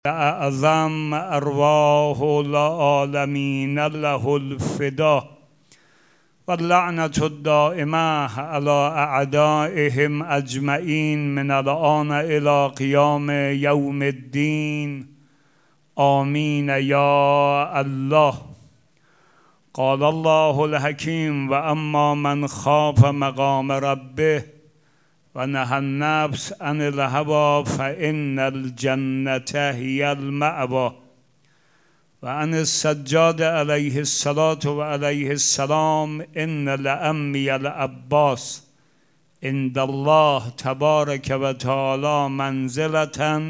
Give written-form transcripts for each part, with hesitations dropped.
اعظم ارواح العالمین له الفدا واللعنة الدائمة على اعدائهم اجمعین من الآن الى قیام یوم الدین آمین یا الله. قال الله الحکیم و اما من خاف مقام ربه و نهى النفس عن الهوى فإن الجنة هي المأوى. و عن السجاد علیه الصلاة و علیه السلام ان لعمی العباس عند الله تبارک و تعالی منزلة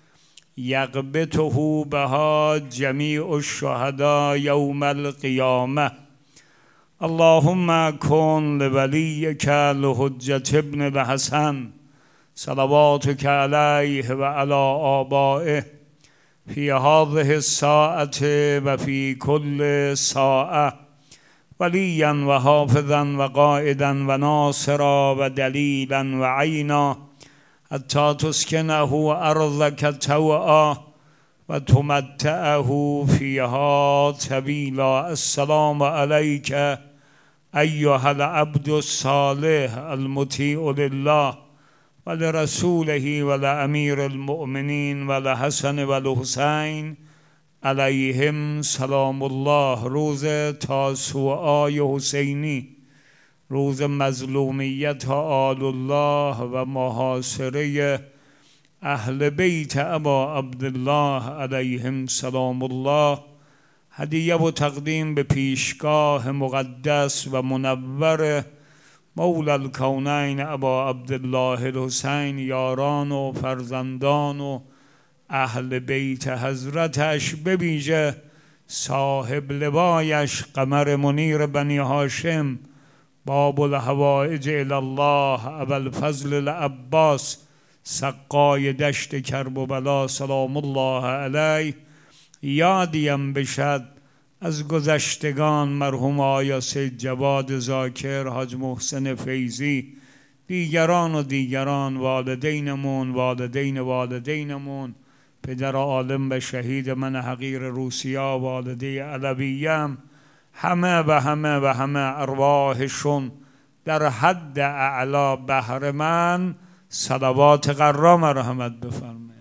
یغبطه بها جمیع الشهداء یوم القیامة. اللهم کن لولیک الحجة ابن الحسن صلواتک علیه و علی آبائه فی هذه الساعة و فی کل ساعة ولیا و حافظا و قائدا و ناصرا و دلیلا و عینا حتی تسکنه ارضک طوعا و تمتعه فیها طویلا. السلام علیک ایها العبد الصالح المطیع لله و لرسوله و لامیر المؤمنین و لحسن و الحسین علیهم سلام الله. روز تاسوعای حسینی، روز مظلومیت آل الله و محاصره اهل بیت ابا عبدالله علیهم سلام الله، هدیه و تقدیم به پیشگاه مقدس و منور مولا الکونین ابا عبدالله الحسین، یاران و فرزندان و اهل بیت حضرتش، به ویژه صاحب لوایش قمر منیر بنی هاشم باب الحوائج الی الله ابوالفضل العباس سقای دشت کرب و بلا سلام الله علیه. یادیم بشد از گذشتگان مرحوم آیا سید جواد ذاکر، حاج محسن فیضی، دیگران والدینمون، پدر عالم و شهید من حقیر روسیا، والده علویم، همه ارواحشون در حد اعلا بهر من صلوات قرا مرحمت بفرمایید.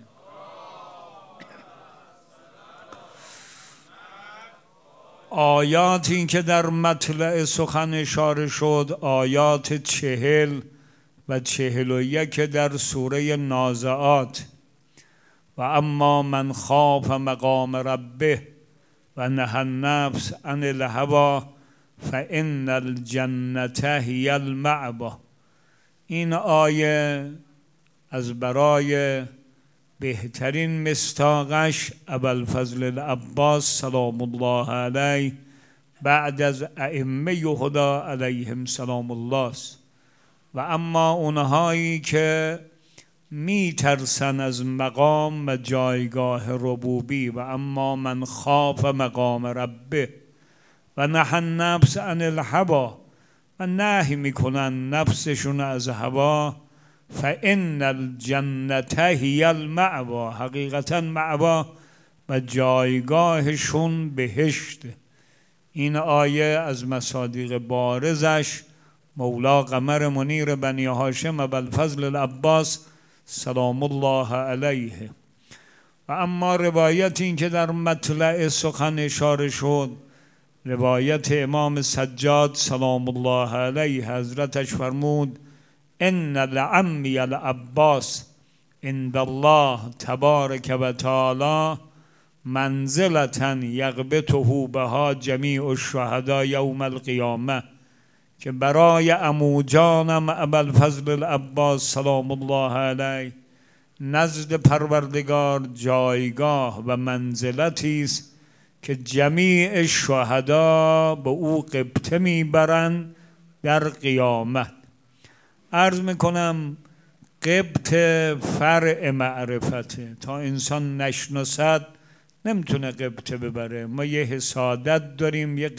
آیاتی که در مطلع سخن اشاره شد، آیات 40 و 41 در سوره نازعات. و اما من خاف مقام ربه و نهى النفس عن الهوى فإن الجنة هي المأوى. این آیه از برای بهترین مصداقش ابوالفضل العباس سلام الله علیه بعد از ائمه هدا علیهم سلام الله است. و اما اونهایی که می ترسن از مقام و جایگاه ربوبی، و اما من خاف مقام ربه و نهى النفس عن الهوى، و نهی میکنن نفسشون از هوا، فإن الجنة هی المأوى، حقیقتا مأوا و جایگاهشون بهشت. این آیه از مصادیق بارزش مولا قمر منیر بنی هاشم ابوالفضل العباس سلام الله علیه. و اما روایت این که در مطلع سخن اشاره شد، روایت امام سجاد سلام الله علیه، حضرتش فرمود ان لعمی العباس عند الله تبارک و تعالی منزلة یغبطه بها جمیع الشهداء یوم القیامه، که برای عمو جانم ابوالفضل العباس سلام الله علیه نزد پروردگار جایگاه و منزلتی است که جمیع شهدا به او غبطه میبرند در قیامت. عرض میکنم غبط فرع معرفته، تا انسان نشناسد نمیتونه غبطه ببره. ما یه حسادت داریم، یه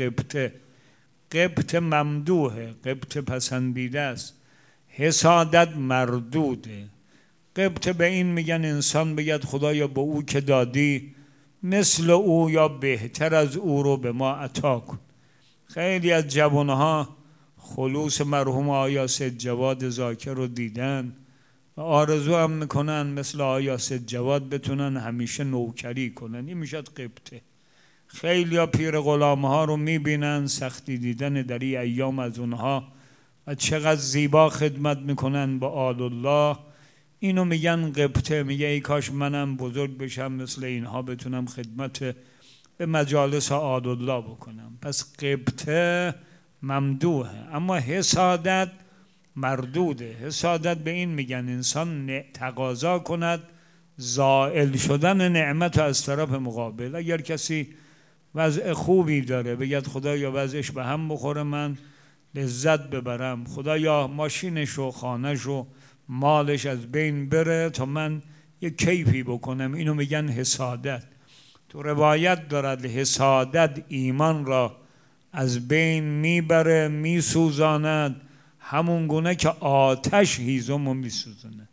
غبط ممدوحه، غبط پسندیده است، حسادت مردوده. قبطه به این میگن انسان بگد خدایا با او که دادی مثل او یا بهتر از او رو به ما عطا کن. خیلی از جوانها خلوص مرحوم آیا سید جواد ذاکر رو دیدن و آرزو هم میکنن مثل آیا سید جواد بتونن همیشه نوکری کنن. این میشد قبطه. خیلی ها پیر غلامه ها رو میبینن، سختی دیدن در این ایام از اونها و چقدر زیبا خدمت میکنن با آل الله. اینو میگن قبطه. میگه ای کاش منم بزرگ بشم مثل اینها بتونم خدمت به مجالس آل الله بکنم. پس قبطه ممدوحه، اما حسادت مردوده. حسادت به این میگن انسان تقاضا کند زائل شدن نعمت از طرف مقابل. اگر کسی وضع خوبی داره بگید خدایا وضعش به هم بخوره من لذت ببرم، خدایا ماشینش و خانهش و مالش از بین بره تا من یه کیفی بکنم، اینو میگن حسادت. تو روایت دارد حسادت ایمان را از بین میبره، میسوزاند، همون گونه که آتش هیزم رو میسوزونه.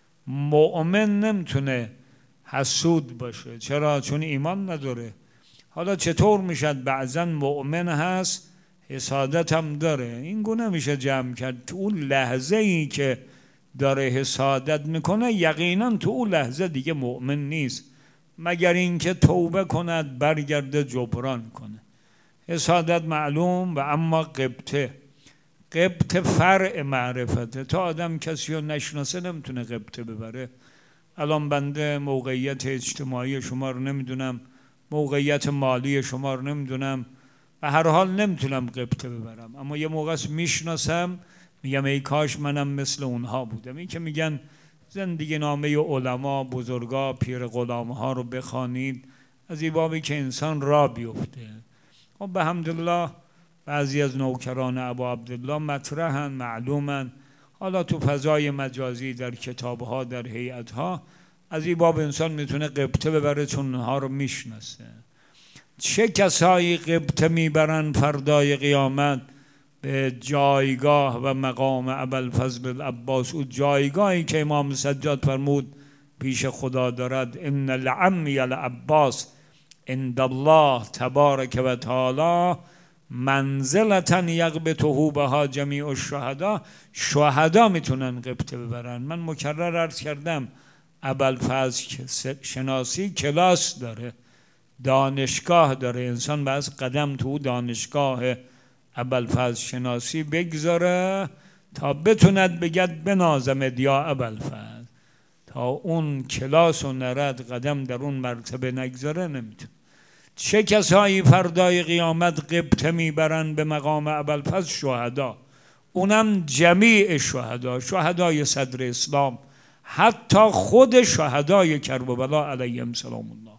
مؤمن نمیتونه حسود باشه. چرا؟ چون ایمان نداره. حالا چطور میشد بعضا مؤمن هست حسادت هم داره؟ این گونه میشه جمع کرد. تو اون لحظه ای که داره حسادت میکنه یقینا تو اون لحظه دیگه مؤمن نیست، مگر اینکه توبه کند برگرده جبران کنه. حسادت معلوم. و اما قبطه فرع معرفته. تا آدم کسی رو نشناسه نمیتونه قبطه ببره. الان بنده موقعیت اجتماعی شما رو نمیدونم، موقعیت مالی شما رو نمیدونم، و هر حال نمیتونم قبطه ببرم، اما یه موقع میشناسم میگم ای کاش منم مثل اونها بودم. این که میگن زندگی نامه علما بزرگا پیر غلامه ها رو بخوانید از این بابی که انسان را بیفته. خب به حمدالله بعضی از نوکران ابا عبدالله مطرحن، معلومن. حالا تو فضای مجازی در کتابها در هیئتها از این باب انسان میتونه قبطه ببره چون اونها رو میشناسه. چه کسایی قبطه میبرن فردای قیامت؟ به جایگاه و مقام ابوالفضل العباس، او جایگاهی که امام سجاد فرمود پیش خدا دارد. ان لعمی العباس عند الله تبارک و تعالی منزلتا یغبطه بها جمیع الشهدا. شهدا میتونن قبطه ببرن. من مکرر عرض کردم ابوالفضل شناسی کلاس داره، دانشگاه داره. انسان باید قدم تو دانشگاه ابوالفضل شناسی بگذاره تا بتوند بگد بنازمد یا ابوالفضل. تا اون کلاس و نرد قدم در اون مرتبه نگذاره نمیتونه. چه کسایی فردای قیامت قبطه میبرن به مقام ابوالفضل؟ شهدا. اونم جمیع شهدا، شهدای صدر اسلام، حتی خود شهدای کربلا علیهم سلام الله.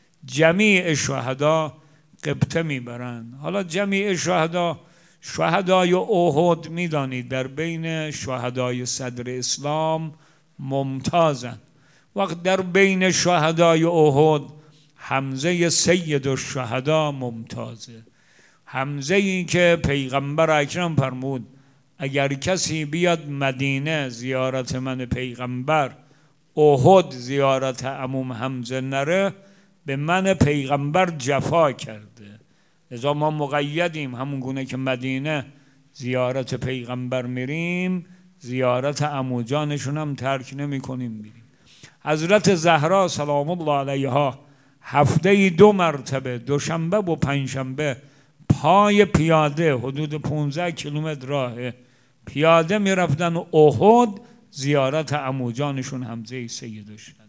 جمیع شهدا قبطه میبرن. حالا جمیع شهدا، شهدای احد میدانید در بین شهدای صدر اسلام ممتازن. وقت در بین شهدای احد حمزه سید الشهدا ممتازه. حمزه ای که پیغمبر اکرم فرمود اگر کسی بیاد مدینه زیارت من پیغمبر، احد زیارت عموم حمزه نره، به من پیغمبر جفا کرده. لذا ما مقیدیم، همون گونه که مدینه زیارت پیغمبر میریم زیارت عمو جانشون هم ترک نمی کنیم میریم. حضرت زهرا سلام الله علیها هفته 2 مرتبه دوشنبه و پنجشنبه پای پیاده حدود 15 کیلومتر راه پیاده میرفتن احد زیارت عمو جانشون حمزه سید الشهدا.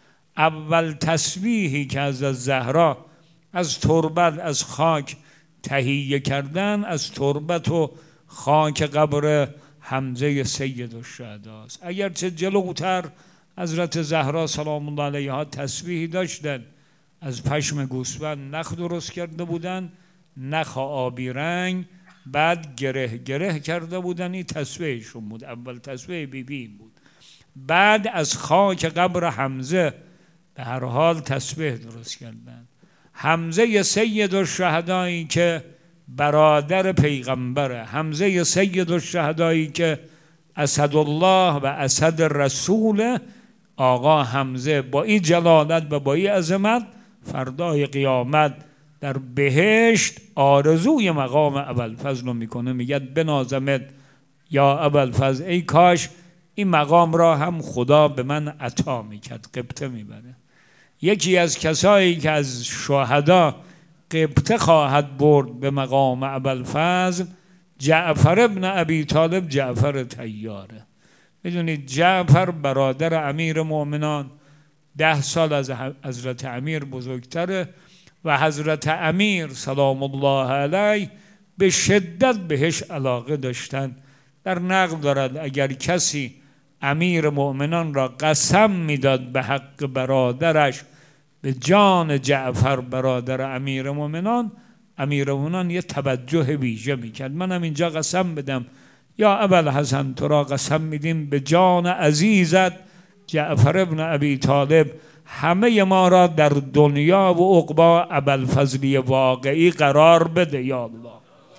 اول تسبیحی که از زهرا از تربت از خاک تهیه کردن از تربت و خاک قبر حمزه سید الشهدا است. اگرچه جلوتر حضرت زهرا سلام الله علیها تسبیحی داشتن، از پشم گوسفند نخ درست کرده بودن، نخ آبی رنگ، بعد گره کرده بودن. این تسبیحشون بود. اول تسبیح بیبی بود. بعد از خاک قبر حمزه به هر حال تسبیح درست کردن. حمزه سید الشهدایی که برادر پیغمبره، حمزه سید الشهدایی که اسدالله و اسد رسول، آقا حمزه با این جلالت و با این عظمت فردای قیامت در بهشت آرزوی مقام ابوالفضل رو میکنه، میگه بنازمت یا ابوالفضل، ای کاش این مقام را هم خدا به من عطا میکرد. قبطه میبره. یکی از کسایی که از شهدا قبطه خواهد برد به مقام ابوالفضل جعفر ابن ابی طالب، جعفر طیاره. میدونید جعفر برادر امیر مؤمنان 10 سال از حضرت امیر بزرگتره و حضرت امیر سلام الله علیه به شدت بهش علاقه داشتن. در نقل دارد اگر کسی امیر مؤمنان را قسم میداد به حق برادرش به جان جعفر برادر امیر مؤمنان، امیر مؤمنان یه توجه ویژه میکرد. منم اینجا قسم بدم یا ابوالحسن تو را قسم میدیم به جان عزیزت جعفر ابن ابی طالب همه ما را در دنیا و عقبا ابوالفضلی واقعی قرار بده یا الله.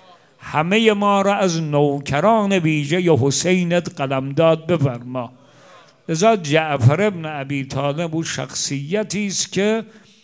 همه ما را از نوکران ویژه ی حسینت قلمداد بفرما. لذا جعفر ابن ابی طالب او شخصیتی است که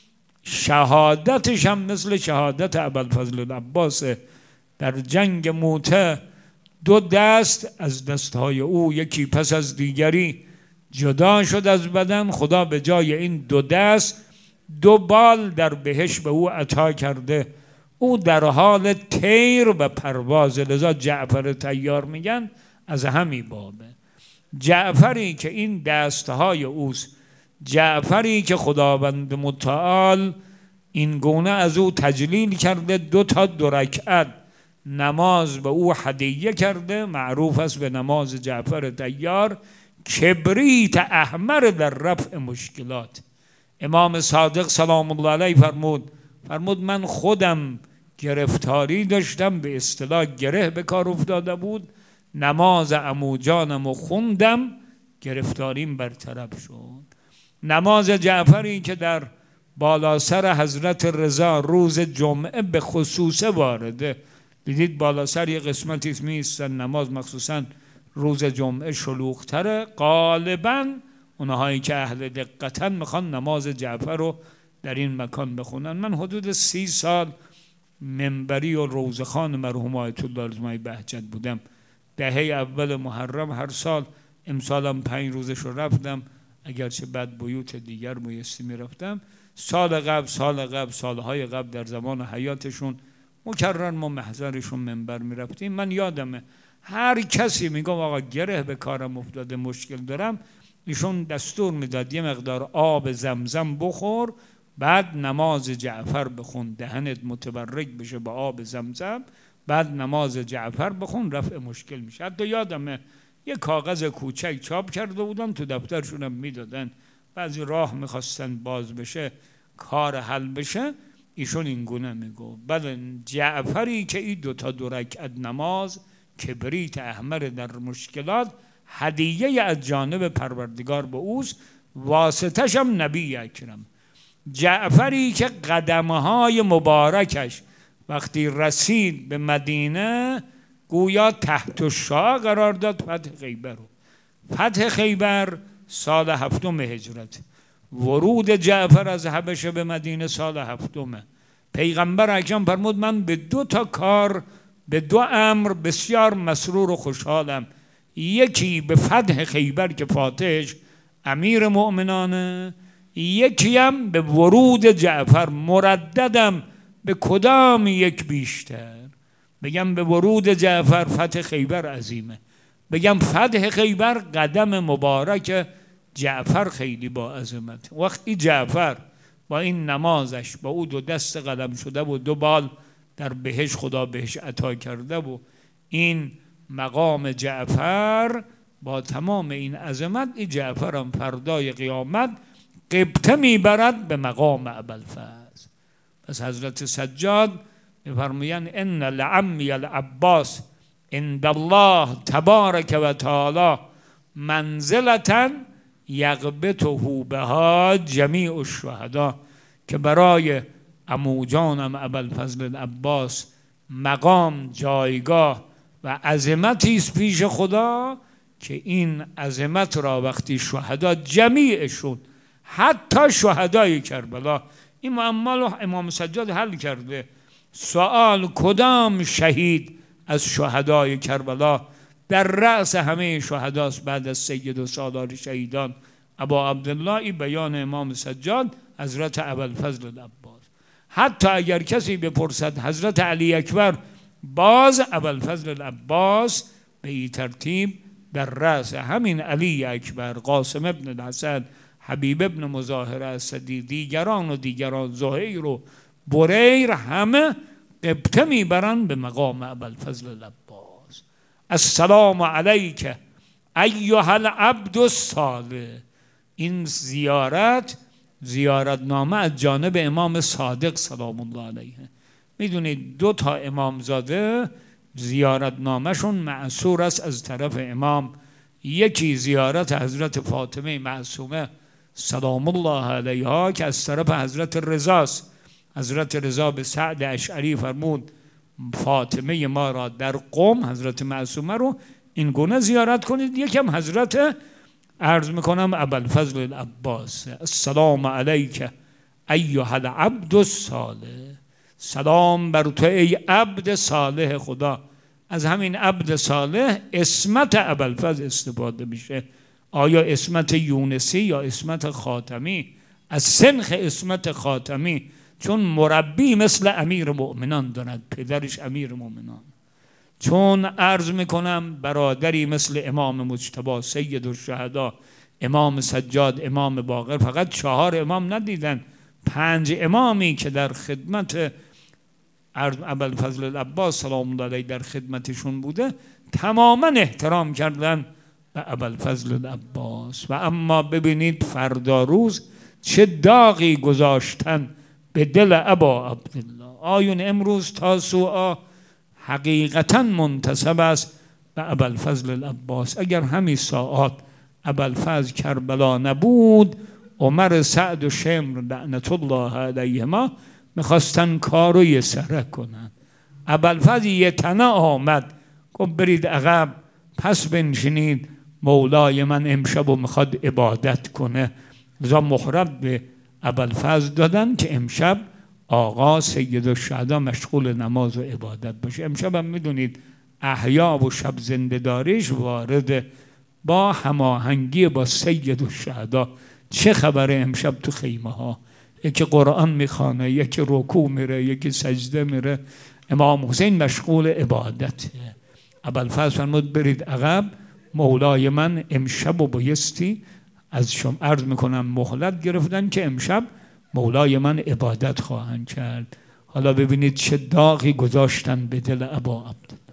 شهادتش هم مثل شهادت ابوالفضل العباس. در جنگ موته 2 دست از دستهای او یکی پس از دیگری جدا شد از بدن. خدا به جای این 2 دست 2 بال در بهشت به او عطا کرده. او در حال طیر و پرواز. لذا جعفر طیار میگن از همی بابه. جعفری که این دستهای اوست، جعفری که خداوند متعال این گونه از او تجلیل کرده، 2 تا 2 رکعت نماز به او هدیه کرده، معروف است به نماز جعفر طیار. کبریت احمر در رفع مشکلات. امام صادق سلام الله علیه فرمود من خودم گرفتاری داشتم، به اصطلاح گره به کار افتاده بود، نماز عمو جانم و خوندم گرفتاریم برطرف شد. نماز جعفری که در بالا سر حضرت رضا روز جمعه به خصوص وارده. دیدید بالا سر یه قسمتی میستن نماز مخصوصا روز جمعه شلوغ‌تره. غالباً اونهایی که اهل دقتن میخوان نماز جعفر رو در این مکان بخونن. من حدود 30 سال منبری و روزخوان مرحوم آیت الله رضوانی بهجت بودم. دهه اول محرم هر سال، امسالم 5 روزش رو رفتم، اگرچه بعد بیوت دیگر میستی میرفتم. سالهای قبل در زمان حیاتشون مکرر ما محضرشون منبر میرفتیم. من یادمه هر کسی میگم آقا گره به کارم افتاده مشکل دارم، ایشون دستور میداد یه مقدار آب زمزم بخور، بعد نماز جعفر بخون، دهنت متبرک بشه با آب زمزم، بعد نماز جعفر بخون، رفع مشکل میشه. حتی یادمه یه کاغذ کوچک چاپ کرده بودم تو دفترشونم میدادن، بعضی راه میخواستن باز بشه کار حل بشه، ایشون این گونه میگو بله جعفری که این 2 تا 2 رکعت نماز کبریت احمر در مشکلات هدیه از جانب پروردگار به اوست، واسطش هم نبی اکرم. جعفری که قدمهای مبارکش وقتی رسید به مدینه گویا تحت الشعاع قرار داد فتح خیبر رو. فتح خیبر سال 7 هجرت، ورود جعفر از حبشه به مدینه سال 7. پیغمبر اکرم فرمود من به 2 تا کار، به 2 امر بسیار مسرور و خوشحالم. یکی به فتح خیبر که فاتحش امیر مؤمنانه، یکی هم به ورود جعفر. مرددم به کدام یک بیشتر؟ بگم به ورود جعفر فتح خیبر عظیمه، بگم فتح خیبر قدم مبارک جعفر خیلی با عظمت. وقتی جعفر با این نمازش با او 2 دست قدم شده و 2 بال در بهش خدا بهش عطا کرده و این مقام جعفر با تمام این عظمت، این جعفر هم فردای قیامت قبطه میبرد به مقام ابوالفضل. پس حضرت سجاد میفرمایند ان لعمی العباس عند الله تبارک و تعالی منزلة یغبطه بها جمیع الشهدا، که برای عمو جانم ابوالفضل العباس مقام، جایگاه و عظمتی است پیش خدا که این عظمت را وقتی شهدا جمیعشون، حتی شهدای کربلا، این معما رو امام سجاد حل کرده. سوال کدام شهید از شهدای کربلا در رأس همه شهداست بعد از سید و سالار شهیدان ابا عبدالله؟ این بیان امام سجاد حضرت ابوالفضل العباس. حتی اگر کسی بپرسد حضرت علی اکبر، باز ابوالفضل العباس به این ترتیب در رأس همین علی اکبر، قاسم ابن الحسن، حبیب ابن مظاهر اسدی، دیگران زهیر و بریر، همه قبطه میبرن به مقام ابوالفضل العباس. السلام علیک ایها العبد الصالح. این زیارتنامه از جانب امام صادق سلام الله علیه. میدونید 2 تا امامزاده زیارتنامهشون معصور است از طرف امام. یکی زیارت حضرت فاطمه معصومه سلام الله علیها که از طرف حضرت رضاست. حضرت رضا به سعد اشعری فرمود فاطمه ما را در قم، حضرت معصومه رو این گونه زیارت کنید. یکم حضرت عرض میکنم ابوالفضل العباس. السلام علیک ایها العبد الصالح. سلام بر تو ای عبد صالح خدا. از همین عبد صالح اسمت ابوالفضل استفاده میشه. آیا اسمت یونسی یا اسمت خاتمی؟ از سنخ اسمت خاتمی، چون مربی مثل امیر مؤمنان دارد، پدرش امیر مؤمنان. چون عرض میکنم برادری مثل امام مجتبی سید الشهدا، امام سجاد، امام باقر، فقط 4 امام ندیدن، 5 امامی که در خدمت ابوالفضل العباس سلام الله علیه در خدمتشون بوده، تماما احترام کردن به ابوالفضل العباس. و اما ببینید فردا روز چه داغی گذاشتن به دل ابا عبدالله. آیون امروز تاسوعا حقیقتا منتسب است به ابوالفضل العباس. اگر همین ساعات ابوالفضل کربلا نبود، عمر سعد و شمر لعنت الله علیهما میخواستن کارو یه سره کنن. ابوالفضل یه تنه آمد گفت برید عقب، پس بنشینید، مولای من امشب و میخواد عبادت کنه. لذا مخرب به ابوالفضل دادن که امشب آقا سید الشهدا مشغول نماز و عبادت باشه. امشب هم میدونید احیا و شب زنده داریش وارد با هماهنگی با سید الشهدا. چه خبره امشب تو خیمه ها؟ یکی قرآن میخوانه، یکی رکوع میره، یکی سجده میره. امام حسین مشغول عبادته. ابوالفضل فرمود برید عقب، مولای من امشب و بایستی از شما عرض میکنم مهلت گرفتن که امشب مولای من عبادت خواهند کرد. حالا ببینید چه داغی گذاشتن به دل ابا عبدالله.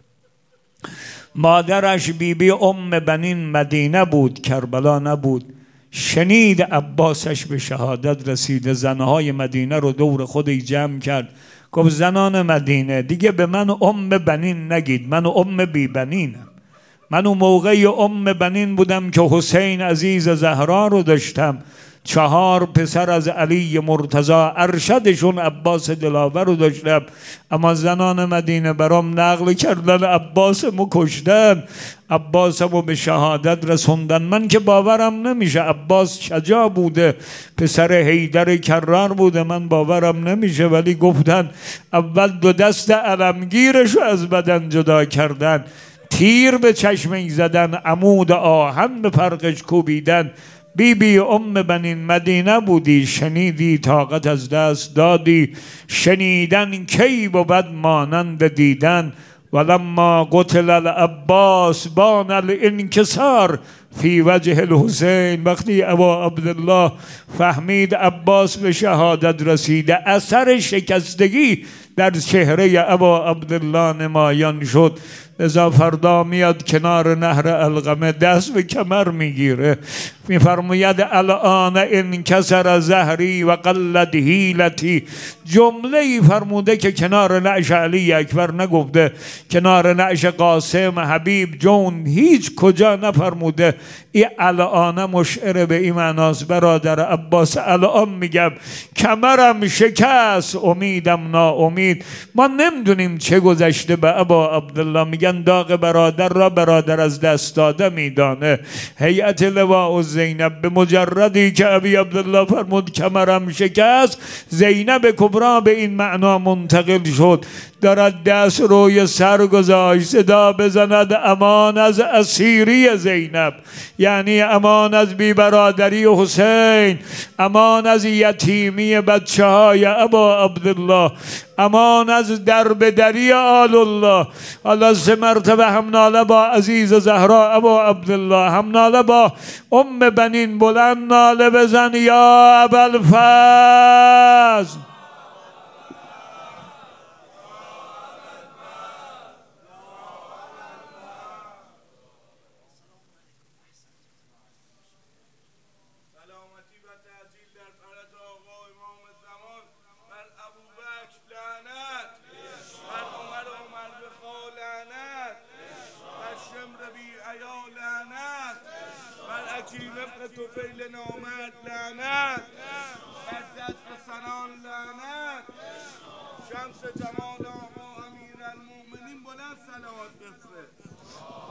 مادرش بیبی ام بنین مدینه بود، کربلا نبود. شنید عباسش به شهادت رسیده، زنهای مدینه رو دور خودی جمع کرد. گفت زنان مدینه دیگه به من ام بنین نگید، من ام بی بنینم. من اون موقعی ام بنین بودم که حسین عزیز زهرا رو داشتم، 4 پسر از علی مرتضی، ارشدشون عباس دلاور رو داشتم. اما زنان مدینه برام نقل کردن عباسمو کشتن، عباسمو به شهادت رسوندن. من که باورم نمیشه. عباس شجاع بوده، پسر حیدر کرار بوده، من باورم نمیشه. ولی گفتن اول 2 دست علمگیرشو از بدن جدا کردن، تیر به چشمش زدن، عمود آهن به فرقش کوبیدن. بیبی ام بنین مدینه بودی، شنیدی طاقت از دست دادی. شنیدن کی بود مانند دیدن، ولما قتل العباس بان الانکسار فی وجه الحسین. وقتی ابا عبدالله فهمید عباس به شهادت رسیده، اثر شکستگی در چهره ابا عبدالله نمایان شد. لذا فردا میاد کنار نهر القمه، دست به کمر میگیره، میفرماید الان انکسر ظهری و قلت حیلتی. جمله ای فرموده که کنار نعش علی اکبر نگفته، کنار نعش قاسم، حبیب، جون، هیچ کجا نفرموده. این الان مشعر به این معناست برادر عباس. الان میگم کمرم شکست، امیدم ناامید حمید. ما نمیدونیم چه گذشته به ابا عبدالله. میگن داغ برادر را برادر از دست داده میدانه. هیئت لواء و زینب به مجردی که ابی عبدالله فرمود کمرم شکست، زینب کبرا به این معنا منتقل شد. دارد دست روی سر گذاشت، صدا بزند امان از اسیری زینب، یعنی امان از بیبرادری حسین، امان از یتیمی بچه های ابا عبدالله، امان از دربدری آل الله. حالا 3 مرتبه همناله با عزیز زهرا ابا عبدالله، همناله با بنین بلند ناله بزن یا ابوالفضل. شمس جمال آقا امیر المؤمنین بلند صلوات بفرست.